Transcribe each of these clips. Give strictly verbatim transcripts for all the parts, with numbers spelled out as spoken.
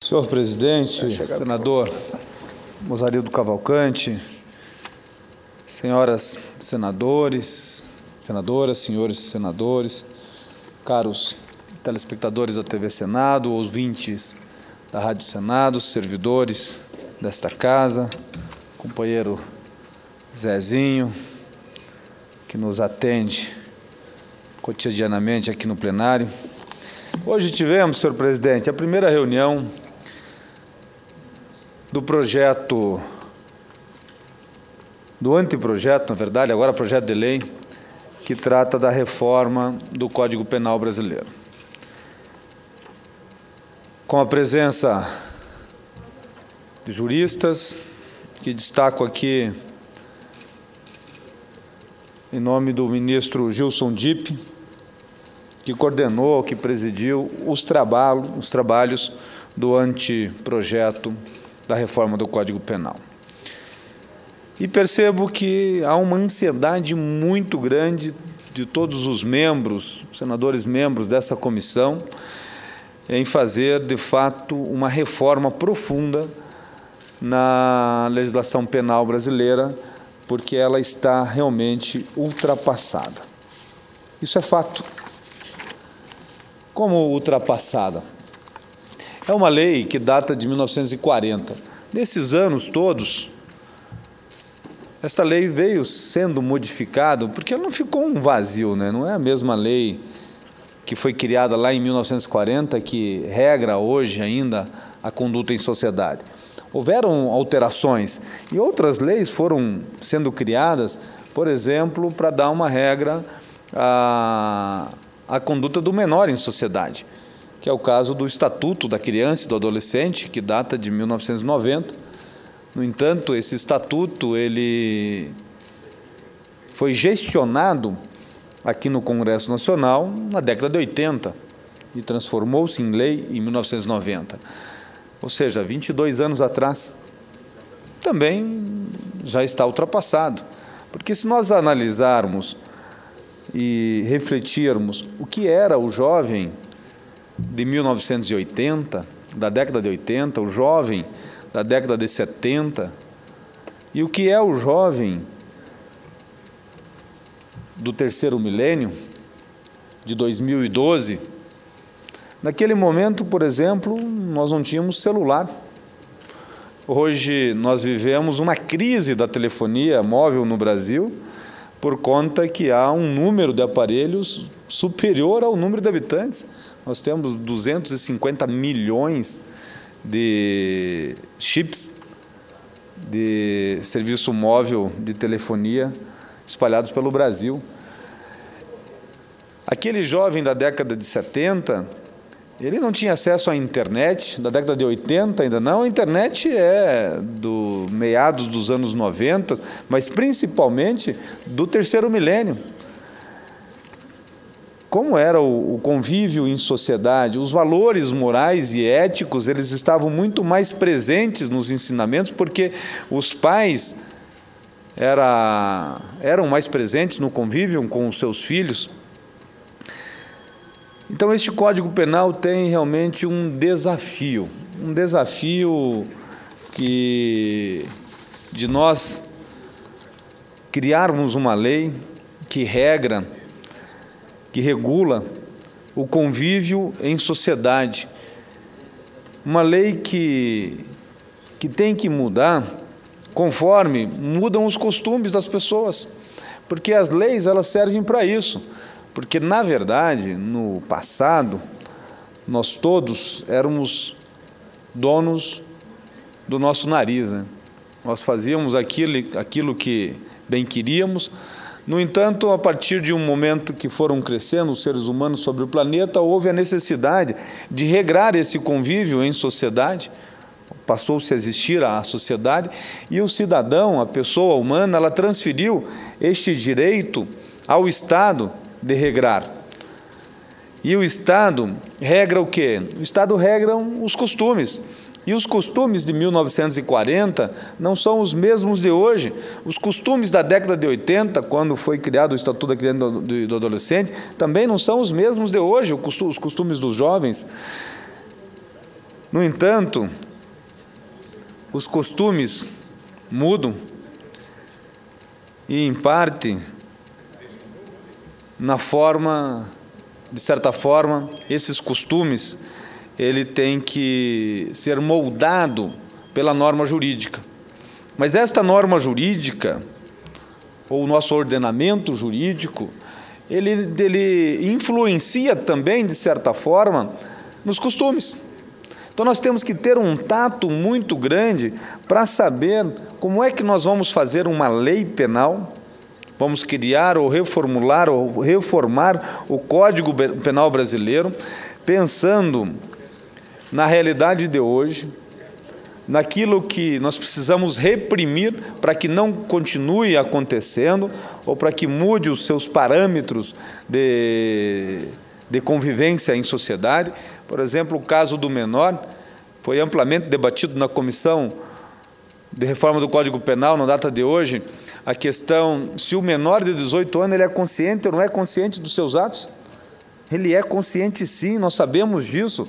Senhor presidente, senador Mozarildo Cavalcante, senhoras senadores, senadoras, senhores senadores, caros telespectadores da T V Senado, ouvintes da Rádio Senado, servidores desta casa, companheiro Zezinho, que nos atende cotidianamente aqui no plenário. Hoje tivemos, senhor presidente, a primeira reunião do projeto, do anteprojeto, na verdade, agora projeto de lei, que trata da reforma do Código Penal brasileiro. Com a presença de juristas, que destaco aqui em nome do ministro Gilson Dipp, que coordenou, que presidiu os trabalhos, os trabalhos do anteprojeto da reforma do Código Penal. E percebo que há uma ansiedade muito grande de todos os membros, senadores membros dessa comissão, em fazer, de fato, uma reforma profunda na legislação penal brasileira, porque ela está realmente ultrapassada. Isso é fato. Como ultrapassada? É uma lei que data de mil novecentos e quarenta. Nesses anos todos, esta lei veio sendo modificada, porque ela não ficou um vazio, né? Não é a mesma lei que foi criada lá em mil novecentos e quarenta, que regra hoje ainda a conduta em sociedade. Houveram alterações e outras leis foram sendo criadas, por exemplo, para dar uma regra à, à conduta do menor em sociedade, que é o caso do Estatuto da Criança e do Adolescente, que data de mil novecentos e noventa. No entanto, esse estatuto ele foi gestionado aqui no Congresso Nacional na década de oitenta e transformou-se em lei em mil novecentos e noventa. Ou seja, vinte e dois anos atrás, também já está ultrapassado. Porque se nós analisarmos e refletirmos o que era o jovem de mil novecentos e oitenta, da década de oitenta, o jovem da década de setenta, e o que é o jovem do terceiro milênio, de dois mil e doze, naquele momento, por exemplo, nós não tínhamos celular. Hoje nós vivemos uma crise da telefonia móvel no Brasil, por conta que há um número de aparelhos superior ao número de habitantes. Nós temos duzentos e cinquenta milhões de chips de serviço móvel de telefonia espalhados pelo Brasil. Aquele jovem da década de setenta, ele não tinha acesso à internet, da década de oitenta ainda não. A internet é do meados dos anos noventa, mas principalmente do terceiro milênio. Como era o convívio em sociedade, os valores morais e éticos, eles estavam muito mais presentes nos ensinamentos, porque os pais era, eram mais presentes no convívio com os seus filhos. Então, este Código Penal tem realmente um desafio, um desafio que, de nós criarmos uma lei que regra, que regula o convívio em sociedade. Uma lei que, que tem que mudar conforme mudam os costumes das pessoas, porque as leis elas servem para isso. Porque, na verdade, no passado, nós todos éramos donos do nosso nariz, né? Nós fazíamos aquilo, aquilo que bem queríamos. No entanto, a partir de um momento que foram crescendo os seres humanos sobre o planeta, houve a necessidade de regrar esse convívio em sociedade. Passou-se a existir a sociedade e o cidadão, a pessoa humana, ela transferiu este direito ao Estado de regrar. E o Estado regra o quê? O Estado regra os costumes. E os costumes de mil novecentos e quarenta não são os mesmos de hoje. Os costumes da década de oitenta, quando foi criado o Estatuto da Criança e do Adolescente, também não são os mesmos de hoje, os costumes dos jovens. No entanto, os costumes mudam e, em parte, na forma, de certa forma, esses costumes, ele tem que ser moldado pela norma jurídica. Mas esta norma jurídica, ou o nosso ordenamento jurídico, ele, ele influencia também, de certa forma, nos costumes. Então, nós temos que ter um tato muito grande para saber como é que nós vamos fazer uma lei penal, vamos criar ou reformular ou reformar o Código Penal brasileiro, pensando na realidade de hoje, naquilo que nós precisamos reprimir para que não continue acontecendo ou para que mude os seus parâmetros de, de convivência em sociedade. Por exemplo, o caso do menor foi amplamente debatido na Comissão de Reforma do Código Penal, na data de hoje, a questão se o menor de dezoito anos ele é consciente ou não é consciente dos seus atos. Ele é consciente, sim, nós sabemos disso.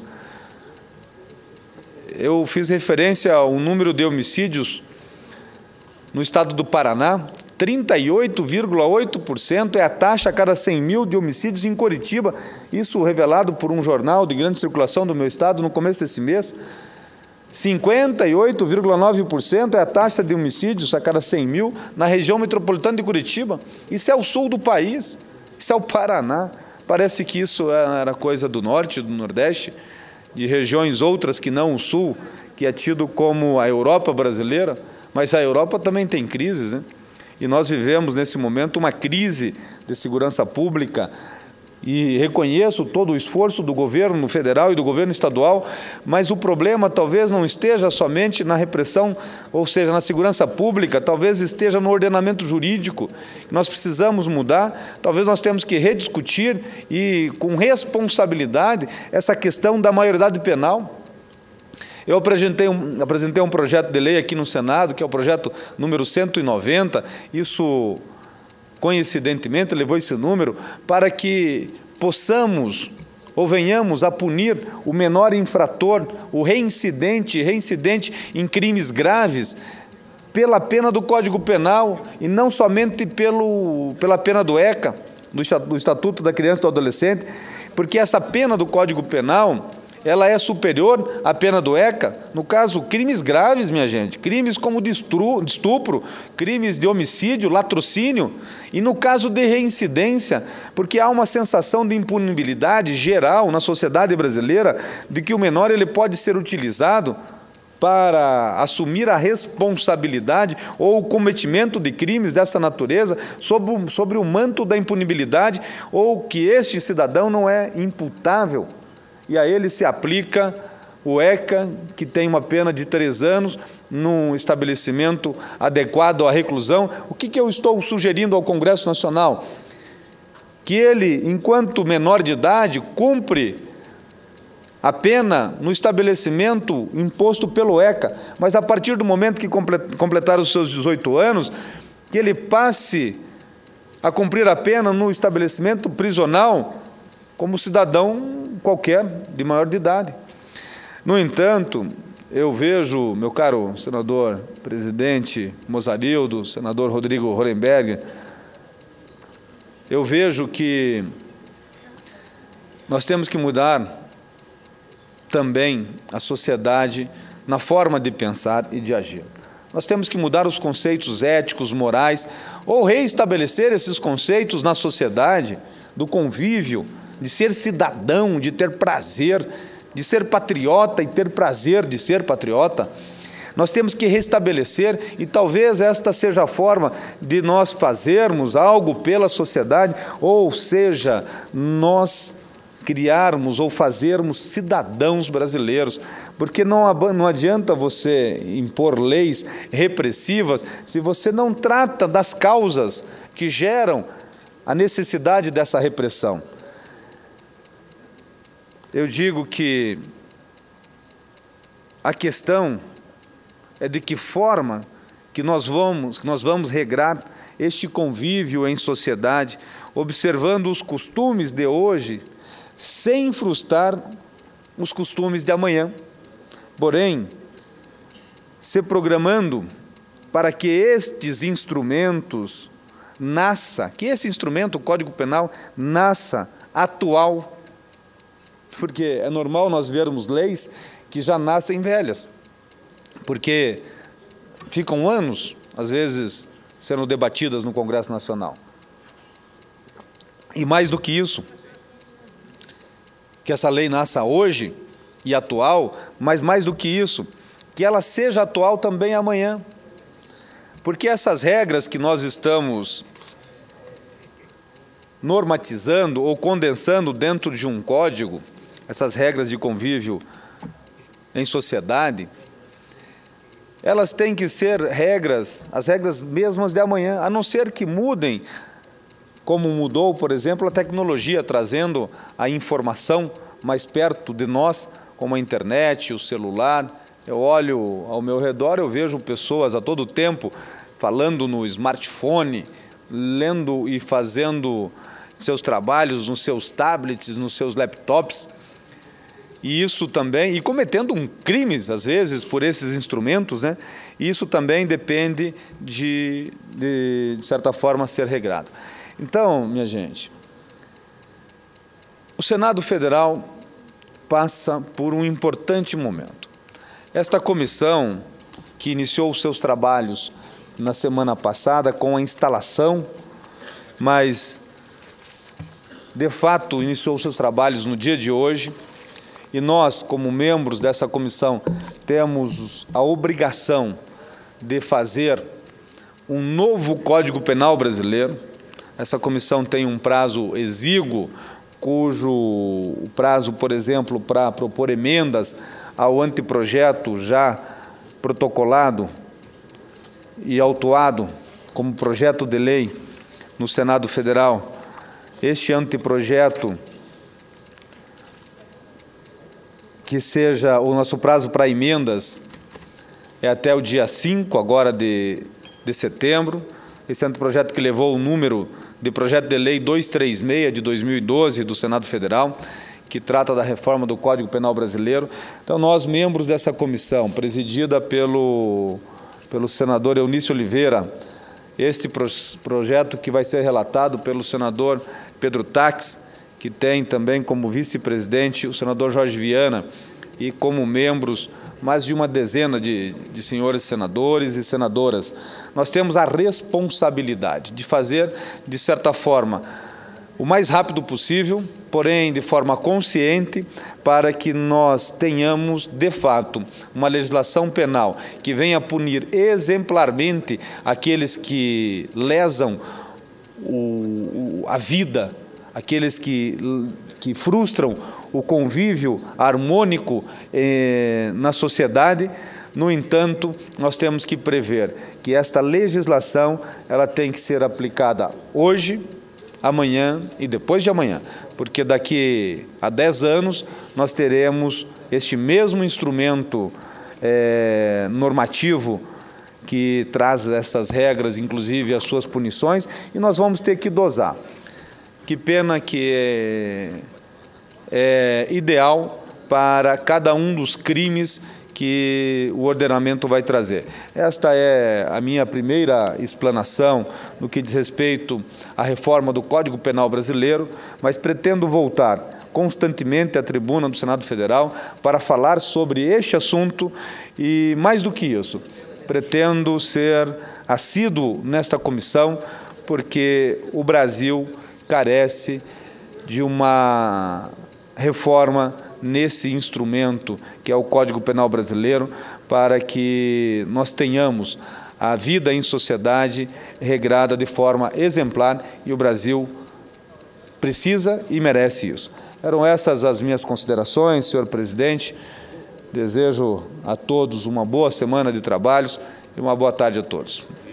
Eu fiz referência ao número de homicídios no estado do Paraná, trinta e oito vírgula oito por cento é a taxa a cada cem mil de homicídios em Curitiba, isso revelado por um jornal de grande circulação do meu estado no começo desse mês. cinquenta e oito vírgula nove por cento é a taxa de homicídios a cada cem mil na região metropolitana de Curitiba. Isso é o sul do país, isso é o Paraná. Parece que isso era coisa do norte, do nordeste, de regiões outras que não o sul, que é tido como a Europa brasileira, mas a Europa também tem crises, né? E nós vivemos, nesse momento, uma crise de segurança pública, e reconheço todo o esforço do governo federal e do governo estadual, mas o problema talvez não esteja somente na repressão, ou seja, na segurança pública, talvez esteja no ordenamento jurídico, que nós precisamos mudar, talvez nós temos que rediscutir e, com responsabilidade, essa questão da maioridade penal. Eu apresentei um, apresentei um projeto de lei aqui no Senado, que é o projeto número cento e noventa, isso, coincidentemente, levou esse número, para que possamos ou venhamos a punir o menor infrator, o reincidente, reincidente em crimes graves, pela pena do Código Penal e não somente pelo, pela pena do ECA, do Estatuto da Criança e do Adolescente, porque essa pena do Código Penal ela é superior à pena do ECA, no caso, crimes graves, minha gente, crimes como de estupro, crimes de homicídio, latrocínio, e no caso de reincidência, porque há uma sensação de impunibilidade geral na sociedade brasileira, de que o menor ele pode ser utilizado para assumir a responsabilidade ou o cometimento de crimes dessa natureza sobre, sobre o manto da impunibilidade, ou que este cidadão não é imputável. E a ele se aplica o ECA, que tem uma pena de três anos, num estabelecimento adequado à reclusão. O que, que eu estou sugerindo ao Congresso Nacional? Que ele, enquanto menor de idade, cumpre a pena no estabelecimento imposto pelo ECA, mas a partir do momento que completar os seus dezoito anos, que ele passe a cumprir a pena no estabelecimento prisional, como cidadão qualquer de maior de idade. No entanto, eu vejo, meu caro senador presidente Mozarildo, senador Rodrigo Horenberger, eu vejo que nós temos que mudar também a sociedade na forma de pensar e de agir. Nós temos que mudar os conceitos éticos, morais, ou reestabelecer esses conceitos na sociedade do convívio, de ser cidadão, de ter prazer, de ser patriota e ter prazer de ser patriota. Nós temos que restabelecer, e talvez esta seja a forma de nós fazermos algo pela sociedade, ou seja, nós criarmos ou fazermos cidadãos brasileiros, porque não, não adianta você impor leis repressivas se você não trata das causas que geram a necessidade dessa repressão. Eu digo que a questão é de que forma que nós vamos, que nós vamos regrar este convívio em sociedade, observando os costumes de hoje, sem frustrar os costumes de amanhã. porém, se programando para que estes instrumentos nasça, que esse instrumento, o Código Penal, nasça atual, porque é normal nós vermos leis que já nascem velhas, porque ficam anos, às vezes, sendo debatidas no Congresso Nacional. E mais do que isso, que essa lei nasça hoje e atual, mas mais do que isso, que ela seja atual também amanhã. Porque essas regras que nós estamos normatizando ou condensando dentro de um código, essas regras de convívio em sociedade, elas têm que ser regras, as regras mesmas de amanhã, a não ser que mudem, como mudou, por exemplo, a tecnologia, trazendo a informação mais perto de nós, como a internet, o celular. Eu olho ao meu redor, eu vejo pessoas a todo tempo falando no smartphone, lendo e fazendo seus trabalhos nos seus tablets, nos seus laptops, e isso também, e cometendo um crimes, às vezes, por esses instrumentos, né? E isso também depende de, de, de certa forma, ser regrado. Então, minha gente, o Senado Federal passa por um importante momento. Esta comissão, que iniciou os seus trabalhos na semana passada com a instalação, mas, de fato, iniciou os seus trabalhos no dia de hoje, e nós, como membros dessa comissão, temos a obrigação de fazer um novo Código Penal brasileiro. Essa comissão tem um prazo exíguo, cujo o prazo, por exemplo, para propor emendas ao anteprojeto já protocolado e autuado como projeto de lei no Senado Federal, este anteprojeto, que seja o nosso prazo para emendas é até o dia cinco agora de, de setembro, esse anteprojeto que levou o número de projeto de lei duzentos e trinta e seis de dois mil e doze do Senado Federal, que trata da reforma do Código Penal brasileiro. Então, nós, membros dessa comissão, presidida pelo, pelo senador Eunício Oliveira, este pro, projeto que vai ser relatado pelo senador Pedro Taques, que tem também como vice-presidente o senador Jorge Viana, e como membros mais de uma dezena de, de senhores senadores e senadoras. Nós temos a responsabilidade de fazer, de certa forma, o mais rápido possível, porém de forma consciente, para que nós tenhamos, de fato, uma legislação penal que venha punir exemplarmente aqueles que lesam o, o, a vida, aqueles que, que frustram o convívio harmônico eh, na sociedade. No entanto, nós temos que prever que esta legislação ela tem que ser aplicada hoje, amanhã e depois de amanhã, porque daqui a dez anos nós teremos este mesmo instrumento eh, normativo que traz essas regras, inclusive as suas punições, e nós vamos ter que dosar. Que pena que é, é ideal para cada um dos crimes que o ordenamento vai trazer. Esta é a minha primeira explanação no que diz respeito à reforma do Código Penal brasileiro, mas pretendo voltar constantemente à tribuna do Senado Federal para falar sobre este assunto e, mais do que isso, pretendo ser assíduo nesta comissão, porque o Brasil carece de uma reforma nesse instrumento que é o Código Penal brasileiro, para que nós tenhamos a vida em sociedade regrada de forma exemplar, e o Brasil precisa e merece isso. Eram essas as minhas considerações, senhor presidente. Desejo a todos uma boa semana de trabalhos e uma boa tarde a todos.